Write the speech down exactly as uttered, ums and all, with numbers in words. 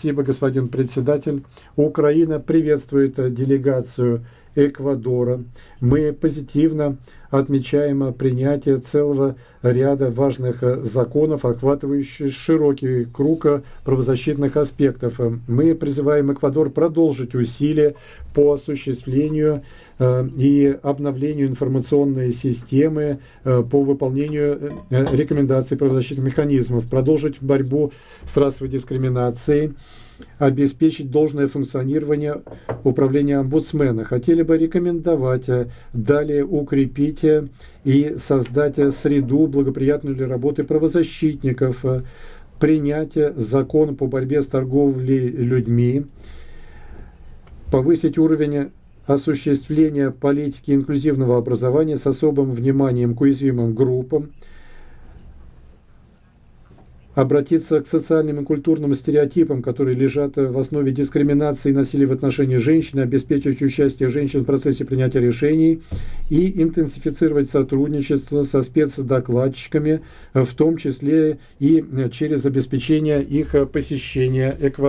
Спасибо, господин председатель. Украина приветствует делегацию Эквадора. Мы позитивно отмечаем принятие целого ряда важных законов, охватывающих широкий круг правозащитных аспектов. Мы призываем Эквадор продолжить усилия по осуществлению и обновлению информационной системы по выполнению рекомендаций правозащитных механизмов, продолжить борьбу с расовой дискриминацией, обеспечить должное функционирование управления омбудсмена. Хотели бы рекомендовать далее укрепить и создать среду, благоприятную для работы правозащитников, принять закон по борьбе с торговлей людьми, повысить уровень осуществления политики инклюзивного образования с особым вниманием к уязвимым группам, обратиться к социальным и культурным стереотипам, которые лежат в основе дискриминации и насилия в отношении женщин, обеспечить участие женщин в процессе принятия решений и интенсифицировать сотрудничество со спецдокладчиками, в том числе и через обеспечение их посещения Эквадора.